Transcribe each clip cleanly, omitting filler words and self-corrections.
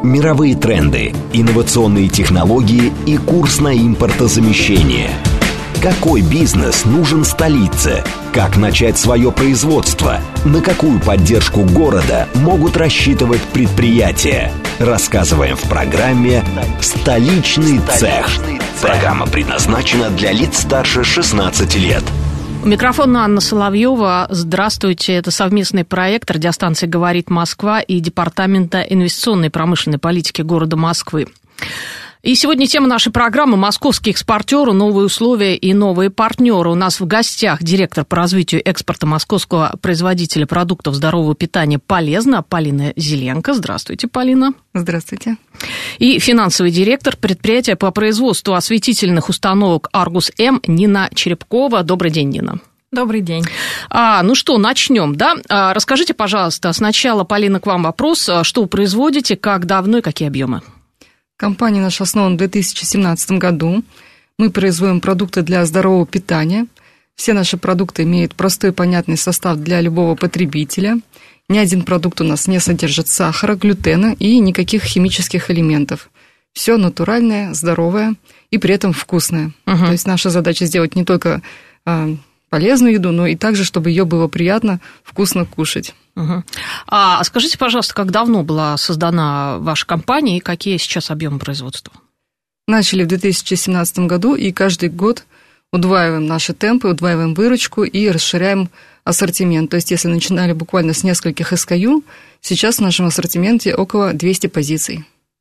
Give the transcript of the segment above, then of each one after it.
Мировые тренды, инновационные технологии и курс на импортозамещение. Какой бизнес нужен столице? Как начать свое производство? На какую поддержку города могут рассчитывать предприятия? Рассказываем в программе «Столичный цех». Программа предназначена для лиц старше 16 лет. У микрофона Анна Соловьева. Здравствуйте. Это совместный проект радиостанции «Говорит Москва» и Департамента инвестиционной и промышленной политики города Москвы. И сегодня тема нашей программы «Московские экспортеры. Новые условия и новые партнеры». У нас в гостях директор по развитию экспорта московского производителя продуктов здорового питания «Полезно» Полина Зеленко. Здравствуйте, Полина. Здравствуйте. И финансовый директор предприятия по производству осветительных установок «Аргус-М» Нина Черепкова. Добрый день, Нина. Добрый день. Ну что, начнем, да? Расскажите, пожалуйста, сначала, Полина, к вам вопрос. Что вы производите, как давно и какие объемы? Компания наша основана в 2017 году. Мы производим продукты для здорового питания. Все наши продукты имеют простой и понятный состав для любого потребителя. Ни один продукт у нас не содержит сахара, глютена и никаких химических элементов. Все натуральное, здоровое и при этом вкусное. То есть наша задача сделать не только полезную еду, но и также, чтобы ее было приятно, вкусно кушать. А скажите, пожалуйста, как давно была создана ваша компания и какие сейчас объемы производства? Начали в 2017 году и каждый год удваиваем наши темпы, удваиваем выручку и расширяем ассортимент. То есть, если начинали буквально с нескольких SKU, сейчас в нашем ассортименте около 200 позиций.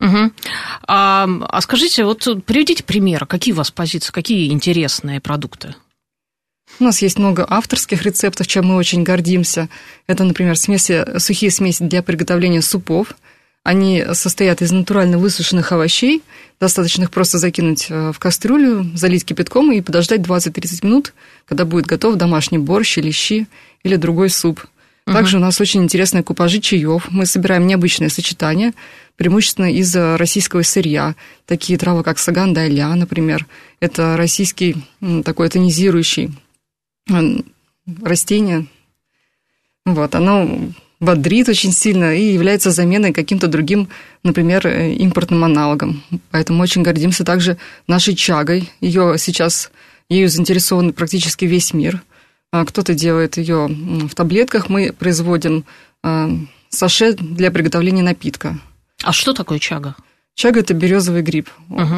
А скажите, вот приведите примеры, какие у вас позиции, какие интересные продукты? У нас есть много авторских рецептов, чем мы очень гордимся. Это, например, сухие смеси для приготовления супов. Они состоят из натурально высушенных овощей. Достаточно их просто закинуть в кастрюлю, залить кипятком и подождать 20-30 минут, когда будет готов домашний борщ или щи или другой суп. Также у нас очень интересные купажи чаев. Мы собираем необычные сочетания, преимущественно из российского сырья. Такие травы, как саган дайля, например. Это российский такой тонизирующий растение. Оно бодрит очень сильно и является заменой каким-то другим, например, импортным аналогом. Поэтому очень гордимся также нашей чагой. Ею заинтересован практически весь мир. Кто-то делает ее в таблетках. Мы производим саше для приготовления напитка. А что такое чага? Чага – это березовый гриб.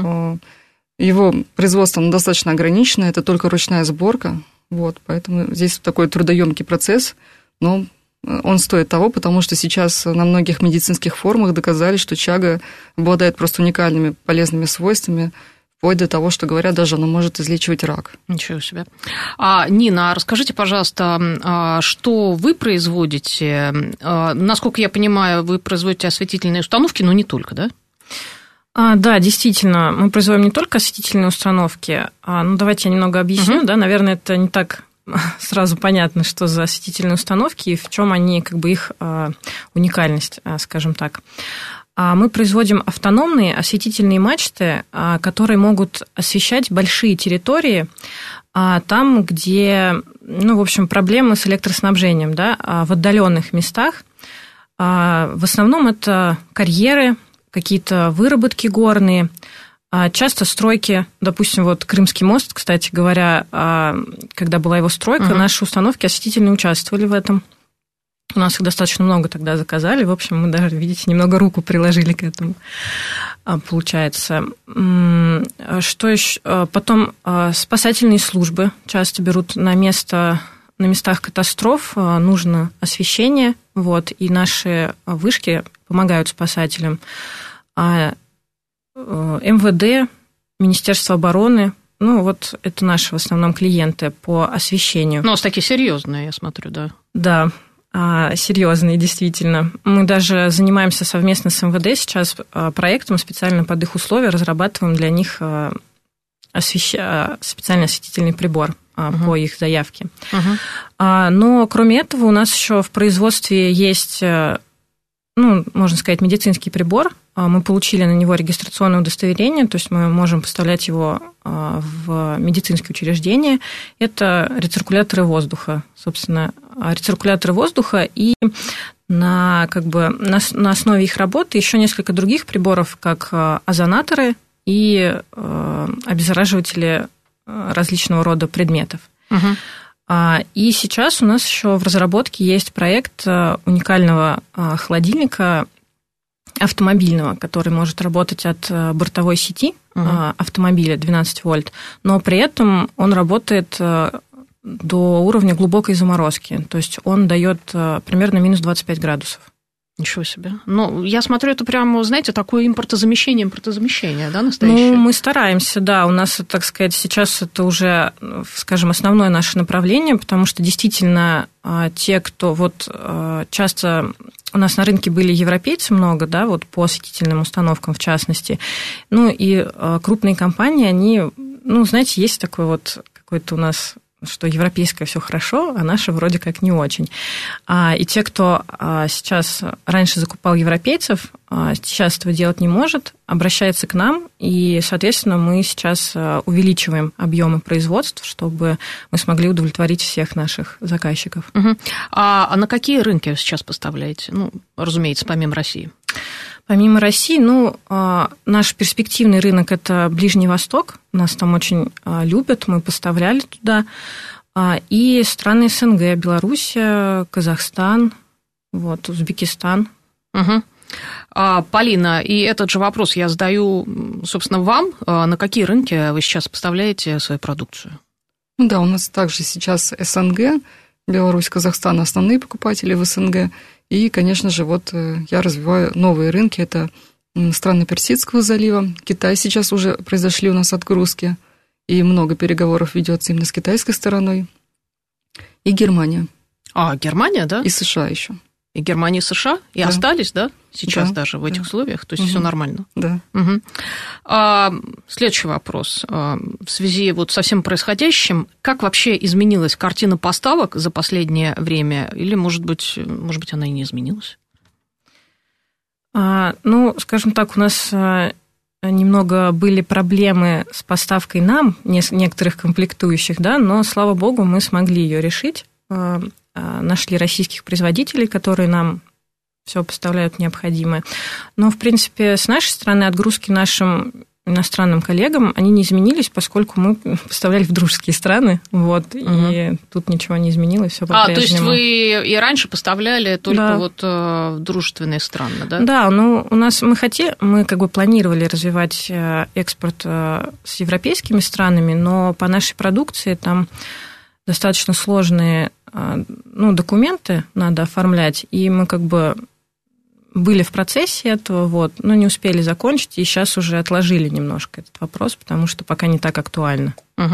Его производство достаточно ограничено, это только ручная сборка. Поэтому здесь такой трудоемкий процесс, но он стоит того, потому что сейчас на многих медицинских формах доказали, что чага обладает просто уникальными полезными свойствами, вплоть до того, что говорят, даже она может излечивать рак. Ничего себе. Нина, расскажите, пожалуйста, что вы производите? Насколько я понимаю, вы производите осветительные установки, но не только, да? Да, действительно, мы производим не только осветительные установки. Давайте я немного объясню. Да, наверное, это не так сразу понятно, что за осветительные установки и в чем они, их уникальность, скажем так. Мы производим автономные осветительные мачты, которые могут освещать большие территории там, где, проблемы с электроснабжением, да, в отдаленных местах. В основном это карьеры, какие-то выработки горные, часто стройки, допустим, Крымский мост, кстати говоря, когда была его стройка, наши установки осветительные участвовали в этом. У нас их достаточно много тогда заказали, в общем, мы даже, видите, немного руку приложили к этому, получается. Что еще? Потом спасательные службы часто берут на местах катастроф, нужно освещение, и наши вышки помогают спасателям. МВД, Министерство обороны, это наши в основном клиенты по освещению. У вас такие серьезные, я смотрю, да? Да, серьезные, действительно. Мы даже занимаемся совместно с МВД сейчас проектом, специально под их условия разрабатываем для них специальный осветительный прибор по их заявке. Но кроме этого у нас еще в производстве есть, можно сказать, медицинский прибор. Мы получили на него регистрационное удостоверение, то есть мы можем поставлять его в медицинские учреждения. Это рециркуляторы воздуха, собственно, рециркуляторы воздуха и на основе их работы еще несколько других приборов, как озонаторы и обеззараживатели различного рода предметов. И сейчас у нас еще в разработке есть проект уникального холодильника автомобильного, который может работать от бортовой сети автомобиля 12 вольт, но при этом он работает до уровня глубокой заморозки, то есть он дает примерно минус 25 градусов. Ничего себе. Ну, я смотрю, это прямо, знаете, такое импортозамещение, да, настоящее? Ну, мы стараемся, да. У нас, так сказать, сейчас это уже, скажем, основное наше направление, потому что действительно те, кто часто у нас на рынке были европейцы много, да, вот по осветительным установкам в частности. Ну, и крупные компании, они, знаете, есть такой вот какой-то у нас, что европейское все хорошо, а наше вроде как не очень. И те, кто сейчас раньше закупал европейцев, сейчас этого делать не может, обращается к нам, и, соответственно, мы сейчас увеличиваем объемы производств, чтобы мы смогли удовлетворить всех наших заказчиков. А на какие рынки сейчас поставляете? Ну, разумеется, помимо России. Помимо России, наш перспективный рынок – это Ближний Восток. Нас там очень любят, мы поставляли туда. И страны СНГ – Белоруссия, Казахстан, Узбекистан. Полина, и этот же вопрос я задаю, собственно, вам. На какие рынки вы сейчас поставляете свою продукцию? Да, у нас также сейчас СНГ, Беларусь, Казахстан – основные покупатели в СНГ. И, конечно же, я развиваю новые рынки. Это страны Персидского залива. Китай сейчас уже произошли у нас отгрузки. И много переговоров ведется именно с китайской стороной. И Германия. Германия, да? И США еще. И Германия, и США? И да. Остались, да? Сейчас да, даже в этих условиях? То есть все нормально? Да. Следующий вопрос. В связи со всем происходящим, как вообще изменилась картина поставок за последнее время? Или, может быть, она и не изменилась? Скажем так, у нас немного были проблемы с поставкой нам некоторых комплектующих, да, но, слава богу, мы смогли ее решить. Нашли российских производителей, которые нам все поставляют необходимое. Но, в принципе, с нашей стороны отгрузки нашим иностранным коллегам, они не изменились, поскольку мы поставляли в дружеские страны, и тут ничего не изменилось, все по-прежнему. То есть вы и раньше поставляли только в дружественные страны, да? Да, у нас мы планировали развивать экспорт с европейскими странами, но по нашей продукции там достаточно сложные документы надо оформлять, и мы были в процессе этого, но не успели закончить, и сейчас уже отложили немножко этот вопрос, потому что пока не так актуально.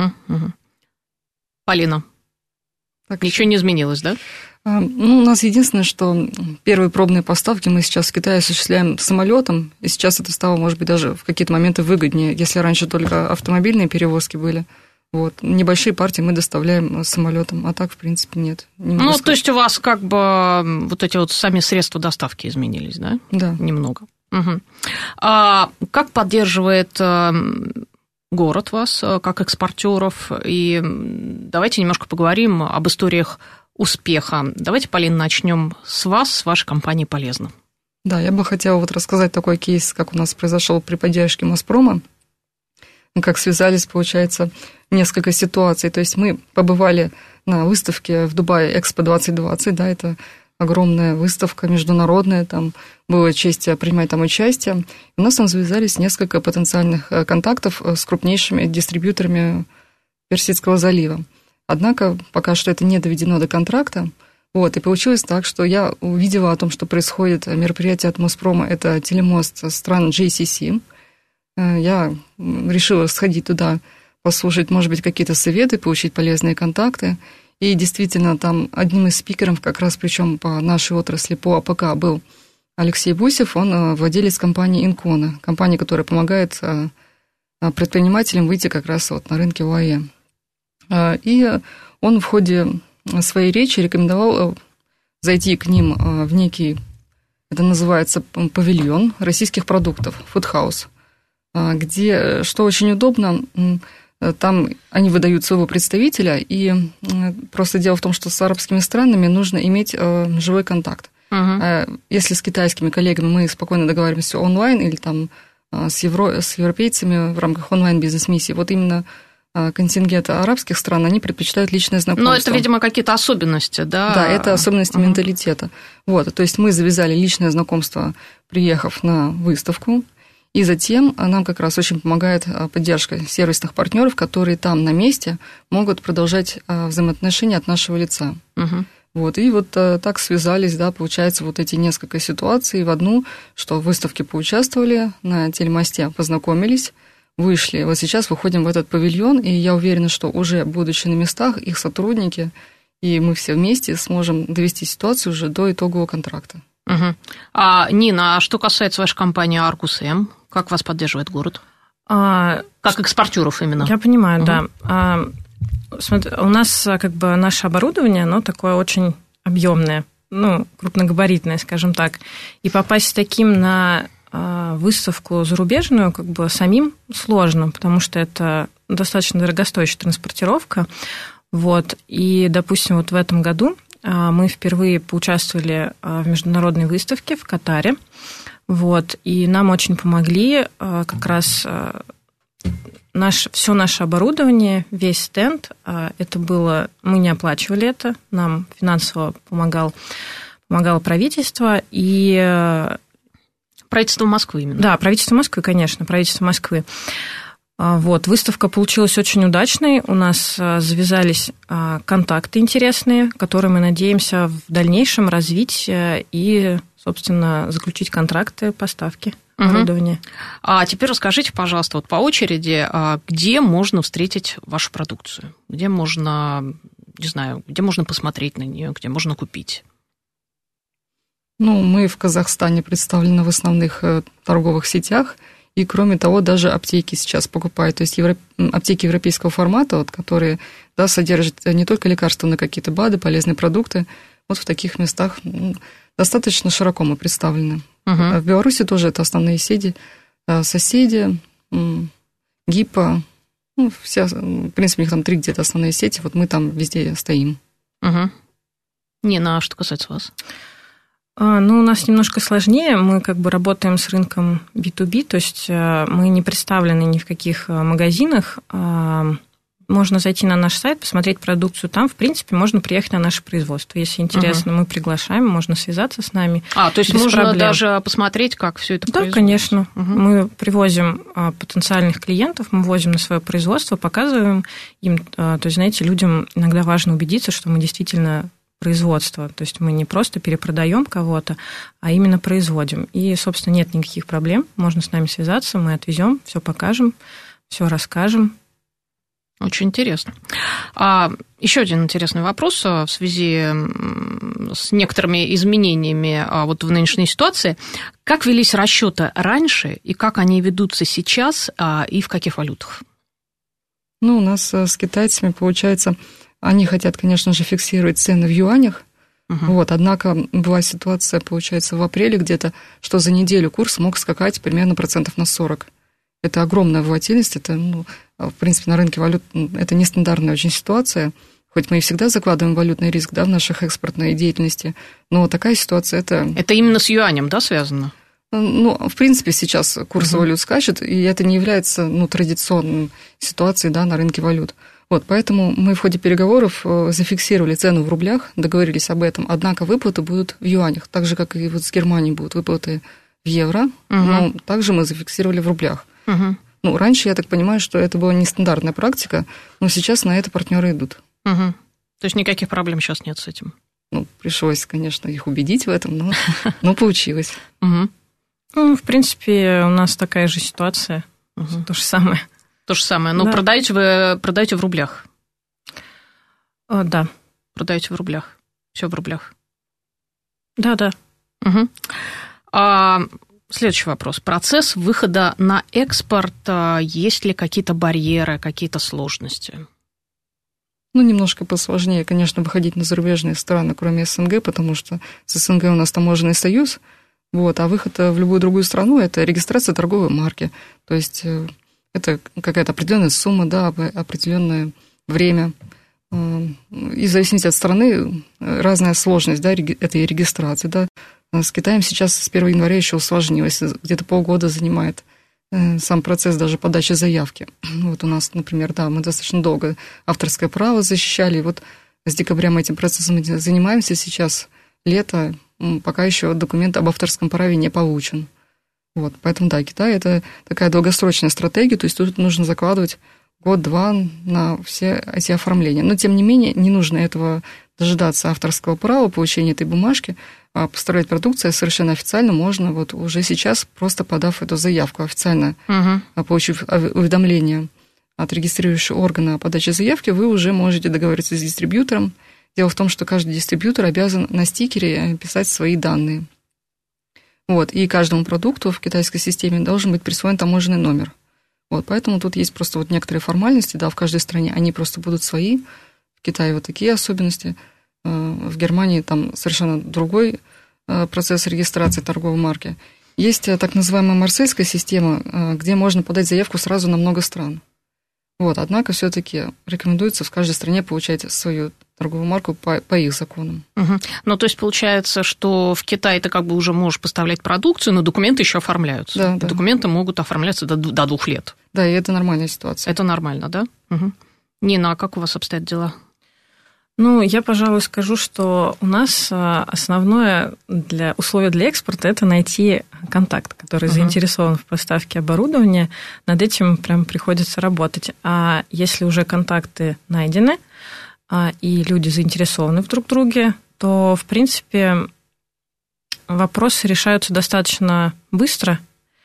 Полина, ничего не изменилось, да? У нас единственное, что первые пробные поставки мы сейчас в Китае осуществляем самолетом, и сейчас это стало, может быть, даже в какие-то моменты выгоднее, если раньше только автомобильные перевозки были. Небольшие партии мы доставляем самолетом, а так, в принципе, нет. То есть у вас эти сами средства доставки изменились, да? Да. Немного. Как поддерживает город вас, как экспортеров? И давайте немножко поговорим об историях успеха. Давайте, Полина, начнем с вас, с вашей компании «Полезно». Да, я бы хотела рассказать такой кейс, как у нас произошел при поддержке Моспрома. Как связались, получается, несколько ситуаций. То есть мы побывали на выставке в Дубае Экспо 2020, да, это огромная выставка международная, там была честь принимать там участие. И у нас там завязались несколько потенциальных контактов с крупнейшими дистрибьюторами Персидского залива. Однако пока что это не доведено до контракта. И получилось так, что я увидела о том, что происходит мероприятие от Моспрома, это телемост стран GCC. Я решила сходить туда, послушать, может быть, какие-то советы, получить полезные контакты. И действительно, там одним из спикеров, как раз причем по нашей отрасли, по АПК, был Алексей Бусев, он владелец компании Инкона, компании, которая помогает предпринимателям выйти как раз на рынке ОАЭ. И он в ходе своей речи рекомендовал зайти к ним в некий, это называется, павильон российских продуктов, фудхаус, где, что очень удобно, там они выдают своего представителя, и просто дело в том, что с арабскими странами нужно иметь живой контакт. Если с китайскими коллегами мы спокойно договариваемся онлайн или там с европейцами в рамках онлайн-бизнес-миссии, вот именно контингент арабских стран, они предпочитают личное знакомство. Но это, видимо, какие-то особенности, да? Да, это особенности менталитета. Вот, то есть мы завязали личное знакомство, приехав на выставку, и затем нам как раз очень помогает поддержка сервисных партнеров, которые там на месте могут продолжать взаимоотношения от нашего лица. Вот, и вот так связались, да, получается, вот эти несколько ситуаций в одну, что в выставке поучаствовали, на телемосте познакомились, вышли. Вот сейчас выходим в этот павильон, и я уверена, что уже будучи на местах, их сотрудники, и мы все вместе сможем довести ситуацию уже до итогового контракта. Нина, а что касается вашей компании Argus M, как вас поддерживает город? Как экспортеров именно? Я понимаю, да. Смотри, у нас как бы наше оборудование, оно такое очень объемное, крупногабаритное, скажем так. И попасть с таким на выставку зарубежную как бы самим сложно, потому что это достаточно дорогостоящая транспортировка. Вот. И, допустим, вот в этом году мы впервые поучаствовали в международной выставке в Катаре. Вот. И нам очень помогли как раз все наше оборудование, весь стенд. Это было... Мы не оплачивали это, нам финансово помогало правительство. И... Правительство Москвы именно. Да, правительство Москвы, конечно, правительство Москвы. Вот, выставка получилась очень удачной. У нас завязались контакты интересные, которые мы надеемся в дальнейшем развить и, собственно, заключить контракты поставки оборудования. А теперь расскажите, пожалуйста, вот по очереди, где можно встретить вашу продукцию? Где можно, не знаю, где можно посмотреть на нее, где можно купить? Мы в Казахстане представлены в основных торговых сетях, и, кроме того, даже аптеки сейчас покупают. То есть аптеки европейского формата, вот, которые содержат не только лекарства, но и какие-то БАДы, полезные продукты, вот в таких местах достаточно широко мы представлены. В Беларуси тоже это основные сети, соседи, ГИПа, в принципе, у них там 3 где-то основные сети, вот мы там везде стоим. Нина, а что касается вас? У нас немножко сложнее. Мы как бы работаем с рынком B2B, то есть мы не представлены ни в каких магазинах. Можно зайти на наш сайт, посмотреть продукцию там. В принципе, можно приехать на наше производство. Если интересно, мы приглашаем, можно связаться с нами. То есть можно проблем. Даже посмотреть, как все это происходит? Да, конечно. Мы привозим потенциальных клиентов, мы возим на свое производство, показываем им. То есть, знаете, людям иногда важно убедиться, что мы действительно производство. То есть мы не просто перепродаем кого-то, а именно производим. И, собственно, нет никаких проблем. Можно с нами связаться, мы отвезем, все покажем, все расскажем. Очень интересно. Еще один интересный вопрос в связи с некоторыми изменениями вот в нынешней ситуации. Как велись расчеты раньше и как они ведутся сейчас и в каких валютах? У нас с китайцами получается... Они хотят, конечно же, фиксировать цены в юанях. Вот, однако была ситуация, получается, в апреле где-то, что за неделю курс мог скакать примерно процентов на 40. Это огромная волатильность, это, в принципе, на рынке валют это нестандартная очень ситуация. Хоть мы и всегда закладываем валютный риск, в наших экспортной деятельности, но такая ситуация это... Это именно с юанем, связано? В принципе, сейчас курс валют скачет, и это не является, традиционной ситуацией, на рынке валют. Вот, поэтому мы в ходе переговоров зафиксировали цену в рублях, договорились об этом, однако выплаты будут в юанях, так же, как и вот с Германией будут выплаты в евро, но также мы зафиксировали в рублях. Раньше, я так понимаю, что это была нестандартная практика, но сейчас на это партнеры идут. То есть никаких проблем сейчас нет с этим? Пришлось, конечно, их убедить в этом, но получилось. В принципе, у нас такая же ситуация, то же самое. То же самое. Но продаете в рублях? Да. Продаете в рублях? Все в рублях? Да. Следующий вопрос. Процесс выхода на экспорт. Есть ли какие-то барьеры, какие-то сложности? Немножко посложнее, конечно, выходить на зарубежные страны, кроме СНГ, потому что с СНГ у нас таможенный союз, а выход в любую другую страну – это регистрация торговой марки. То есть... Это какая-то определенная сумма, определенное время. и в зависимости от страны разная сложность, да, этой регистрации. Да. С Китаем сейчас с 1 января еще усложнилось, где-то полгода занимает сам процесс даже подачи заявки. Вот у нас, например, да, мы достаточно долго авторское право защищали, и вот с декабря мы этим процессом занимаемся, сейчас лето, пока еще документ об авторском праве не получен. Вот, поэтому, да, Китай – это такая долгосрочная стратегия, то есть тут нужно закладывать год-два на все эти оформления. Но, тем не менее, не нужно этого дожидаться авторского права, получения этой бумажки, а поставлять продукцию совершенно официально можно вот уже сейчас, просто подав эту заявку официально, получив уведомление от регистрирующего органа о подаче заявки, вы уже можете договориться с дистрибьютором. Дело в том, что каждый дистрибьютор обязан на стикере писать свои данные. Вот, и каждому продукту в китайской системе должен быть присвоен таможенный номер. Вот, поэтому тут есть просто вот некоторые формальности, да, в каждой стране, они просто будут свои. В Китае вот такие особенности. В Германии там совершенно другой процесс регистрации торговой марки. Есть так называемая марсельская система, где можно подать заявку сразу на много стран. Вот, однако все-таки рекомендуется в каждой стране получать свою торговую марку по их законам. Ну, то есть получается, что в Китае ты как бы уже можешь поставлять продукцию, но документы еще оформляются. Да, да. Документы могут оформляться до 2 лет. Да, и это нормальная ситуация. Это нормально, да? Нина, а как у вас обстоят дела? Ну, я, пожалуй, скажу, что у нас основное условие для экспорта – это найти контакт, который заинтересован в поставке оборудования. Над этим прям приходится работать. А если уже контакты найдены, и люди заинтересованы в друг друге, то, в принципе, вопросы решаются достаточно быстро.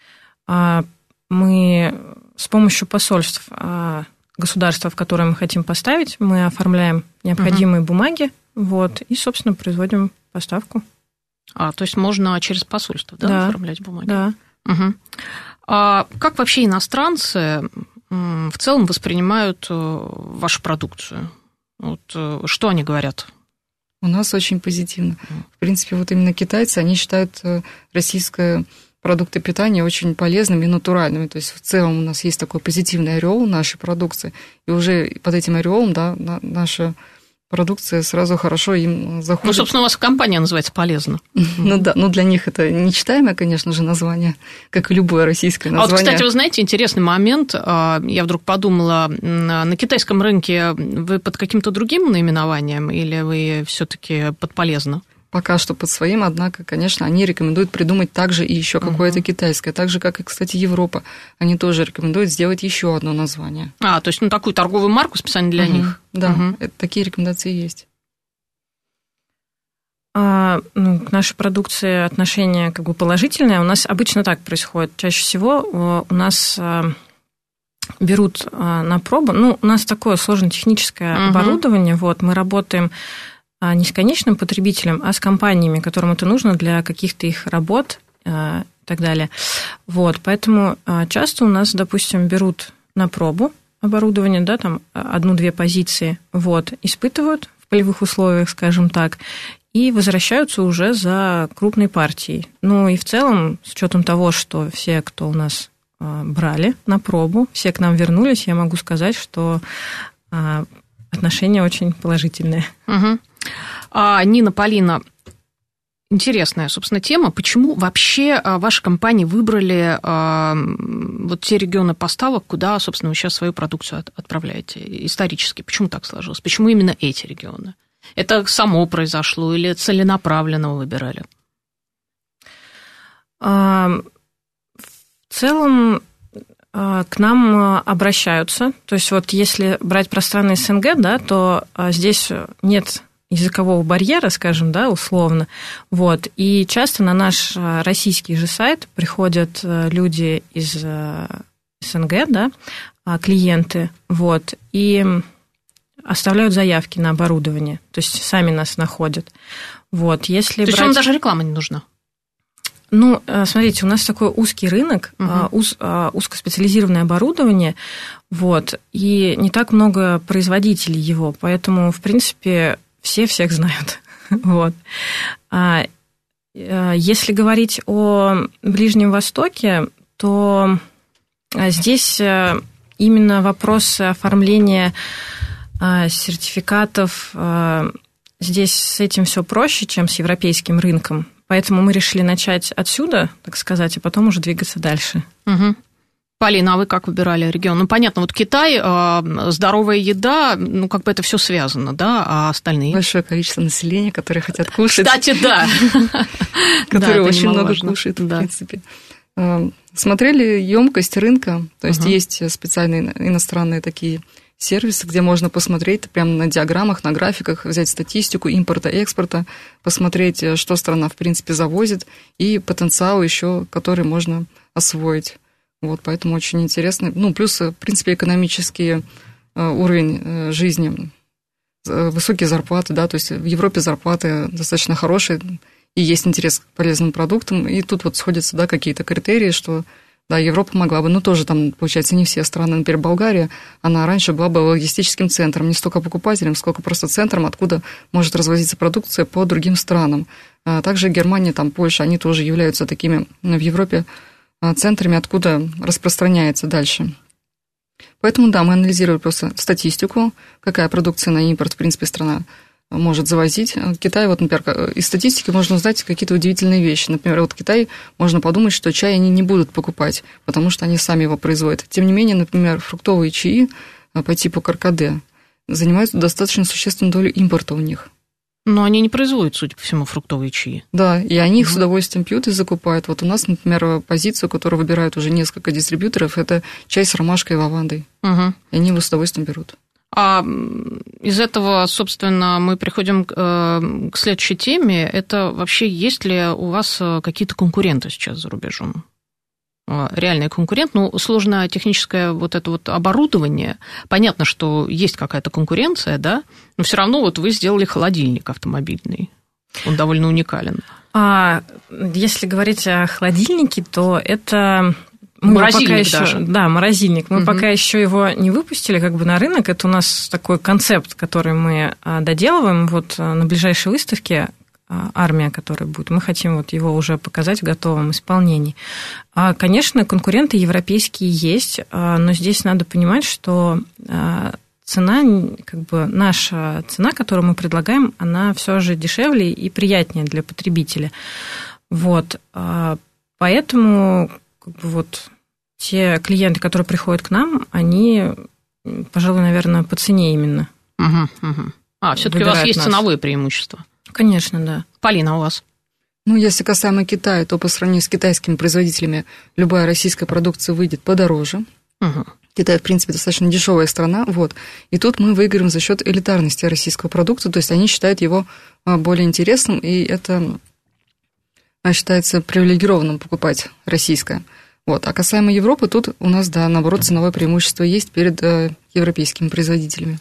Мы с помощью посольств государства, в которое мы хотим поставить, мы оформляем необходимые бумаги, вот, и, собственно, производим поставку. То есть можно через посольство, да, оформлять бумаги? Да. А как вообще иностранцы в целом воспринимают вашу продукцию? Вот, что они говорят? У нас очень позитивно. В принципе, вот именно китайцы, они считают российское продукты питания очень полезными и натуральными. То есть в целом у нас есть такой позитивный ореол нашей продукции. И уже под этим ореолом, да, наша продукция сразу хорошо им заходит. Ну, собственно, у вас компания называется «Полезно». Ну да, но для них это нечитаемое, конечно же, название, как и любое российское название. А вот, кстати, вы знаете, интересный момент. Я вдруг подумала, на китайском рынке вы под каким-то другим наименованием или вы все-таки под «Полезно»? Пока что под своим, однако, конечно, они рекомендуют придумать также и еще какое-то китайское. Так же, как и, кстати, Европа. Они тоже рекомендуют сделать еще одно название. То есть, такую торговую марку специально для них? Да, такие рекомендации есть. К нашей продукции отношение как бы положительное. У нас обычно так происходит. Чаще всего у нас берут на пробу. У нас такое сложное техническое оборудование. Вот, мы работаем не с конечным потребителем, а с компаниями, которым это нужно для каких-то их работ и так далее. Вот, поэтому часто у нас, допустим, берут на пробу оборудование, да, там 1-2 позиции, вот, испытывают в полевых условиях, скажем так, и возвращаются уже за крупной партией. Ну и в целом, с учетом того, что все, кто у нас брали на пробу, все к нам вернулись, я могу сказать, что отношения очень положительные. Нина, Полина, интересная, собственно, тема. Почему вообще ваши компании выбрали вот те регионы поставок, куда, собственно, вы сейчас свою продукцию отправляете исторически? Почему так сложилось? Почему именно эти регионы? Это само произошло или целенаправленно вы выбирали? В целом к нам обращаются. То есть вот если брать пространное СНГ, да, то здесь нет языкового барьера, скажем, да, условно. Вот. И часто на наш российский же сайт приходят люди из СНГ, да, клиенты, вот, и оставляют заявки на оборудование. То есть сами нас находят. Вот. Если то есть вам даже реклама не нужна? Ну, смотрите, у нас такой узкий рынок, узкоспециализированное оборудование, вот, и не так много производителей его, поэтому, в принципе, все всех знают. Вот. Если говорить о Ближнем Востоке, то здесь именно вопрос оформления сертификатов. Здесь с этим все проще, чем с европейским рынком. Поэтому мы решили начать отсюда, так сказать, а потом уже двигаться дальше. Угу. Полина, а вы как выбирали регион? Ну, понятно, вот Китай, здоровая еда, ну, как бы это все связано, да, а остальные? Большое количество населения, которые хотят кушать. Кстати, да. Которые очень много кушают, в принципе. Смотрели емкость рынка, то есть есть специальные иностранные такие сервисы, где можно посмотреть прямо на диаграммах, на графиках, взять статистику импорта, экспорта, посмотреть, что страна, в принципе, завозит, и потенциал еще, который можно освоить. Вот, поэтому очень интересно. Ну, плюс, в принципе, экономический уровень жизни, высокие зарплаты, да, то есть в Европе зарплаты достаточно хорошие, и есть интерес к полезным продуктам, и тут вот сходятся, да, какие-то критерии, что, да, Европа могла бы, ну, тоже там, получается, не все страны, например, Болгария, она раньше была бы логистическим центром, не столько покупателем, сколько просто центром, откуда может развозиться продукция по другим странам. Также Германия, там, Польша, они тоже являются такими в Европе центрами, откуда распространяется дальше. Поэтому, да, мы анализировали просто статистику, какая продукция на импорт, в принципе, страна может завозить. Китай, вот, например, из статистики можно узнать какие-то удивительные вещи. Например, вот Китай, можно подумать, что чай они не будут покупать, потому что они сами его производят. Тем не менее, например, фруктовые чаи по типу каркаде занимают достаточно существенную долю импорта у них. Но они не производят, судя по всему, фруктовые чаи. Да, и они их с удовольствием пьют и закупают. Вот у нас, например, позицию, которую выбирают уже несколько дистрибьюторов, это чай с ромашкой и лавандой. И они его с удовольствием берут. А из этого, собственно, мы приходим к следующей теме. Это вообще есть ли у вас какие-то конкуренты сейчас за рубежом? Реальный конкурент, ну, сложное техническое вот это вот оборудование. Понятно, что есть какая-то конкуренция, да, но все равно вот вы сделали холодильник автомобильный. Он довольно уникален. Если говорить о холодильнике, то это... Морозильник даже. Да, морозильник. Мы пока еще его не выпустили как бы на рынок. Это у нас такой концепт, который мы доделываем. Вот на ближайшей выставке «Армия», которая будет, мы хотим вот его уже показать в готовом исполнении. Конечно, конкуренты европейские есть, но здесь надо понимать, что цена, как бы наша цена, которую мы предлагаем, она все же дешевле и приятнее для потребителя. Вот. Поэтому как бы вот те клиенты, которые приходят к нам, они, пожалуй, наверное, по цене именно. Все-таки у вас есть ценовое преимущество. Конечно, да. Полина, у вас? Ну, если касаемо Китая, то по сравнению с китайскими производителями любая российская продукция выйдет подороже. Китай, в принципе, достаточно дешевая страна, вот. И тут мы выиграем за счет элитарности российского продукта, то есть они считают его более интересным, и это считается привилегированным покупать российское. Вот. А касаемо Европы, тут у нас, да, наоборот, ценовое преимущество есть перед европейскими производителями.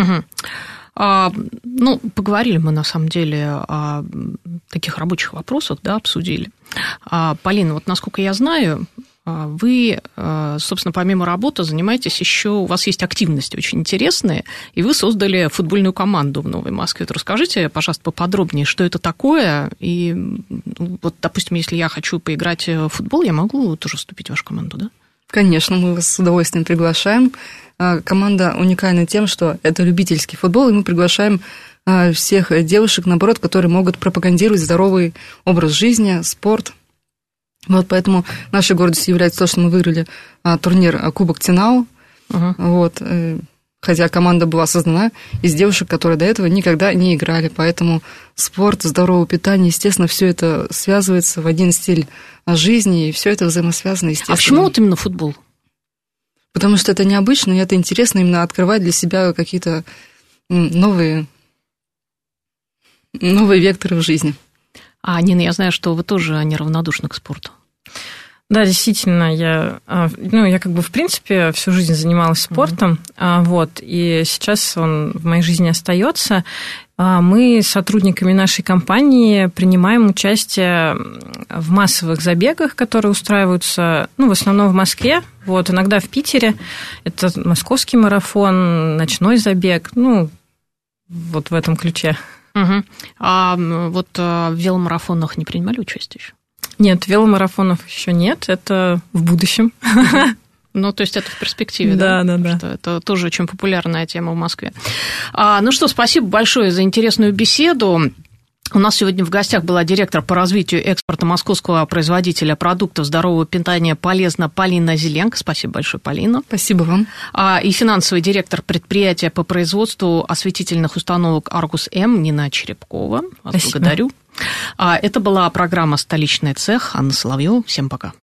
Ну, поговорили мы, на самом деле, о таких рабочих вопросах, да, обсудили. Полина, вот насколько я знаю, вы, собственно, помимо работы занимаетесь еще, у вас есть активности очень интересные, и вы создали футбольную команду в Новой Москве. Вот расскажите, пожалуйста, поподробнее, что это такое, и вот, допустим, если я хочу поиграть в футбол, я могу тоже вступить в вашу команду, да? Конечно, мы вас с удовольствием приглашаем. Команда уникальна тем, что это любительский футбол, и мы приглашаем всех девушек, наоборот, которые могут пропагандировать здоровый образ жизни, спорт. Вот поэтому нашей гордостью является то, что мы выиграли турнир Кубок Тинау. Вот, хотя команда была создана из девушек, которые до этого никогда не играли. Поэтому спорт, здоровое питание, естественно, все это связывается в один стиль жизни, и все это взаимосвязано, естественно. А почему вот именно футбол? Потому что это необычно, и это интересно именно открывать для себя какие-то новые векторы в жизни. Нина, я знаю, что вы тоже неравнодушны к спорту. Да, действительно, я как бы в принципе всю жизнь занималась спортом, вот, и сейчас он в моей жизни остается. Мы с сотрудниками нашей компании принимаем участие в массовых забегах, которые устраиваются, в основном в Москве, вот, иногда в Питере. Это московский марафон, ночной забег, вот в этом ключе. А вот в веломарафонах не принимали участие еще? Нет, веломарафонов еще нет, это в будущем. Ну, то есть это в перспективе, да? Да. Что это тоже очень популярная тема в Москве. Ну что, спасибо большое за интересную беседу. У нас сегодня в гостях была директор по развитию экспорта московского производителя продуктов здорового питания «Полезно» Полина Зеленко. Спасибо большое, Полина. Спасибо вам. И финансовый директор предприятия по производству осветительных установок «Аргус-М» Нина Черепкова. Вас благодарю. Это была программа «Столичный цех». Анна Соловьева. Всем пока.